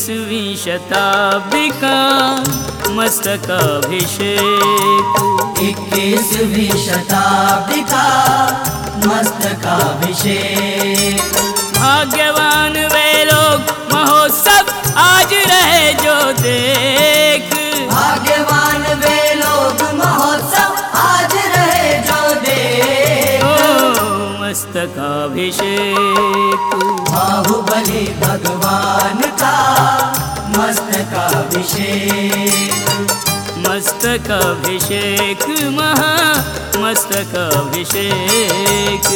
21वीं शताब्दी का मस्तकाभिषेक। 21वीं शताब्दी का मस्तकाभिषेक। भाग्यवान वे लोग महोत्सव आज रहे जो देख। भाग्यवान वे लोग महोत्सव आज रहे जो देख। ओ मस्तकाभिषेक। बाहुबली भगवान का मस्तकाभिषेक। मस्तकाभिषेक महामस्तकाभिषेक।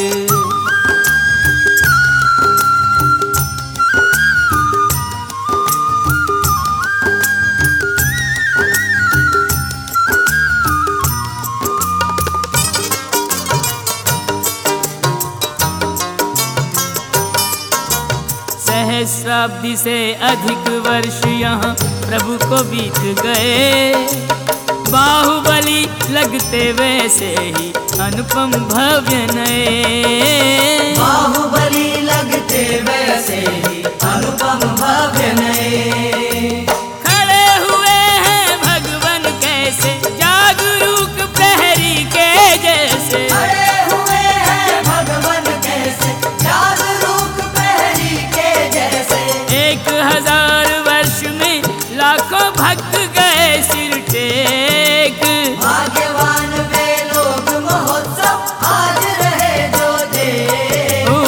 सहस्राब्दी से अधिक वर्ष यहाँ प्रभु को बीत गए। बाहुबली लगते वैसे ही अनुपम भव्य नए। बाहुबली लगते वैसे ही अनुपम भव्य नए। खड़े हुए हैं भगवान कैसे जागरूक प्रहरी के जैसे। खड़े हुए हैं भगवान कैसे जागरूक प्रहरी के जैसे। 1000 वर्ष में लाखों भक्त गए सिर टेक। भाग्यवान वे लोग महोत्सव आज रहे जो देख। ओ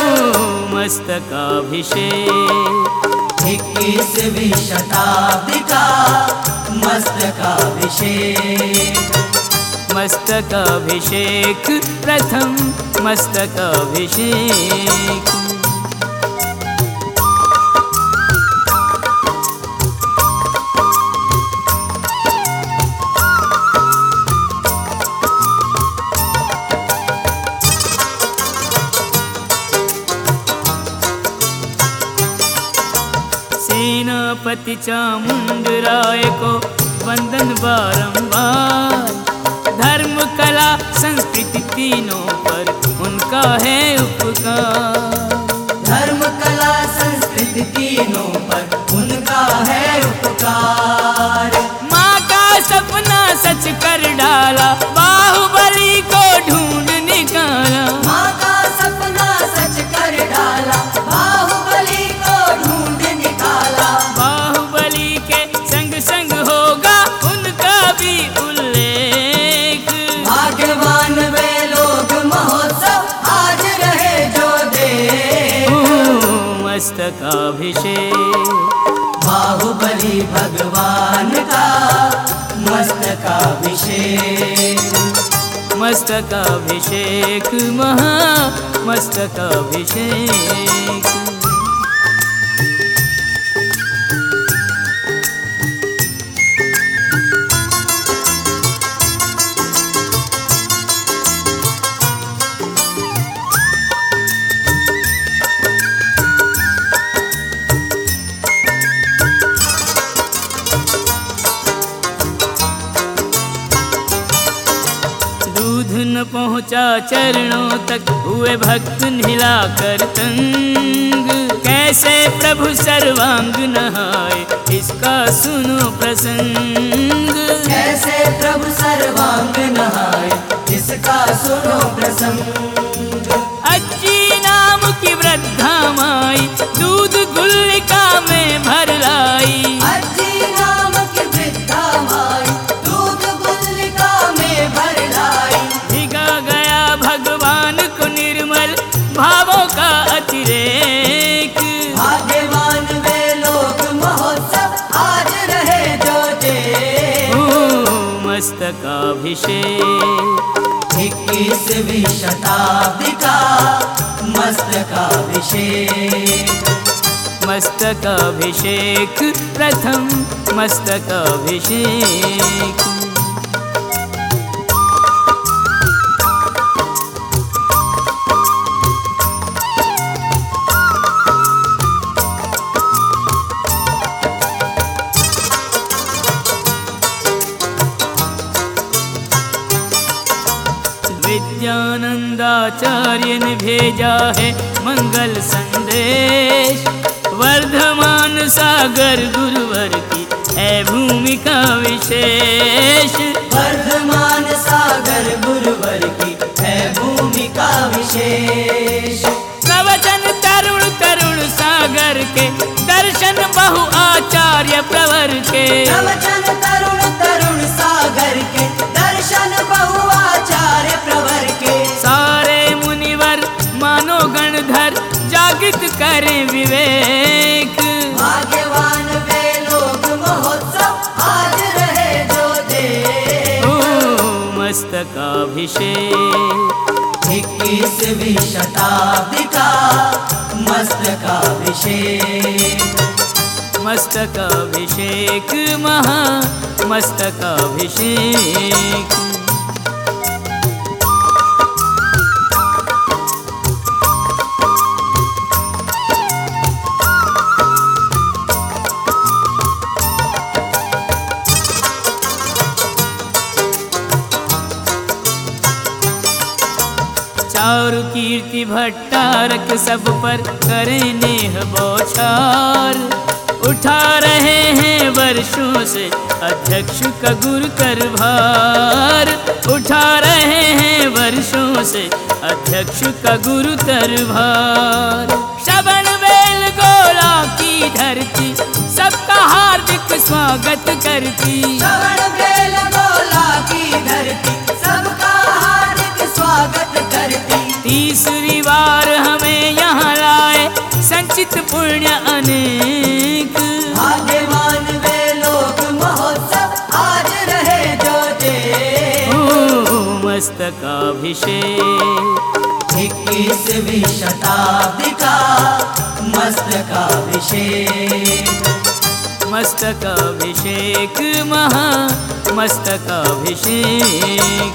मस्तकाभिषेक। 21वीं शताब्दी का मस्तकाभिषेक। मस्तकाभिषेक प्रथम मस्तकाभिषेक। सेनापति चामुंड राय को वंदन बारंबार। धर्म कला संस्कृति तीनों पर उनका है उपकार। धर्म कला संस्कृति तीनों पर उनका है उपकार। माँ का सपना सच कर डाला बाहुबली को ढूंढ निकाला। माँ का सपना सच कर डाला बाहुबली को ढूंढ निकाला। बाहुबली के संग संग होगा उनका भी उल्लेख। भाग्यवान वे लोग महोत्सव आज रहे जो देख। ओ मस्तकाभिषेक। बाहुबली भगवान का मस्तकाभिषेक। मस्तकाभिषेक महामस्तकाभिषेक। न पहुँचा चरणों तक हुए भक्त नहिलाकर तंग। कैसे प्रभु सर्वांग नहाए इसका सुनो प्रसंग। कैसे प्रभु सर्वांग नहाए इसका सुनो प्रसंग। अज्जी नाम की वृद्धा माई दूध गुल्लिका में भर लाई। अज्जी नाम की वृद्धा माई दूध गुल्लिका में भर लाई। भिगा गया भगवान को निर्मल भावों का अतिरेक। भाग्यवान वे लोग महोत्सव आज रहे जो देख। ओ मस्तकाभिषेक। 21वीं शताब्दी का मस्तकाभिषेक। मस्तकाभिषेक प्रथम मस्तकाभिषेक। विद्यानंदाचार्य ने भेजा है मंगल संदेश। वर्धमान सागर गुरुवर की है भूमिका विशेष। वर्धमान सागर गुरुवर की है भूमिका विशेष। प्रवचन तरुण तरुण सागर के दर्शन बहु आचार्य प्रवर के। प्रवचन तरुण तरुण सागर के दर्शन बहु आचार्य प्रवर के। सारे मुनिवर मानो गणधर जागृत करें विवेक। भाग्यवान वे लोग महोत्सव आज रहे जो दे। ओ मस्तकाभिषेक 21वीं शताब्दी का मस्तकाभिषेक। मस्तकाभिषेक महा मस्तकाभिषेक। चारु कीर्ति भट्टारक सब पर करें नेह बौछार। उठा रहे हैं वर्षों से अध्यक्ष का गुरु कर भार। उठा रहे हैं वर्षों से अध्यक्ष का गुरु तर भार। श्रवण बेल गोला की धरती सबका हार्दिक स्वागत करती। श्रवण बेल गोला की धरती सबका हार्दिक स्वागत करती। तीसरी बार हमें यहाँ लाए संचित पुण्य अनेक। भाग्यवान वे लोग महोत्सव आज रहे जो दे। ओ मस्तकाभिषेक 21वीं शताब्दी का मस्तकाभिषेक। मस्तकाभिषेक महा मस्तकाभिषेक।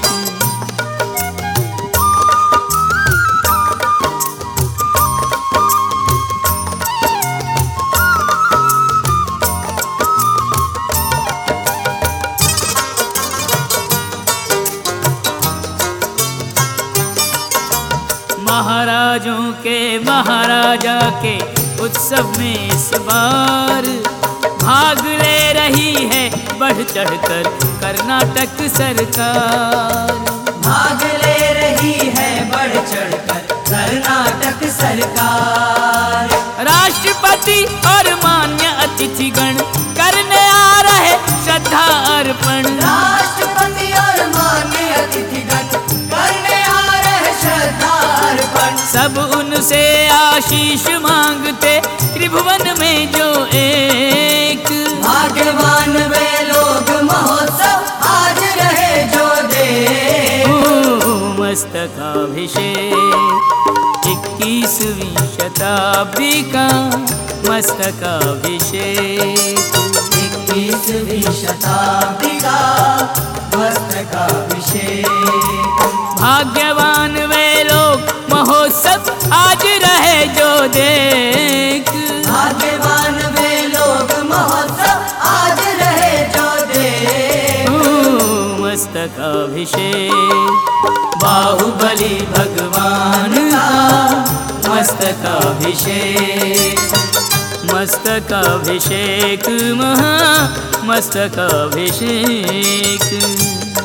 महाराजों के महाराजा के उत्सव में इस बार भाग ले रही है बढ़ चढ़कर कर्नाटक सरकार। भाग ले रही है बढ़ चढ़कर कर्नाटक सरकार। राष्ट्रपति और मान्य अतिथिगण करने आ रहे श्रद्धा अर्पण। राष्ट्रपति और मान्य अतिथिगण करने आ रहे श्रद्धा अर्पण। सब उनसे आशीष मांगते त्रिभुवन में जो एक। भाग्यवान वे लोग महोत्सव आज रहे जो दे। ओ मस्तकाभिषेक 21वीं शताब्दी का मस्तकाभिषेक। 21वीं शताब्दी का मस्तकाभिषेक। भाग्यवान वे लोग महोत्सव आज रहे जो देख। भाग्यवान वे लोग महोत्सव आज रहे जो देख। ओ मस्तकाभिषेक बाहुबली भगवान का मस्तकाभिषेक। मस्तकाभिषेक महा मस्तकाभिषेक।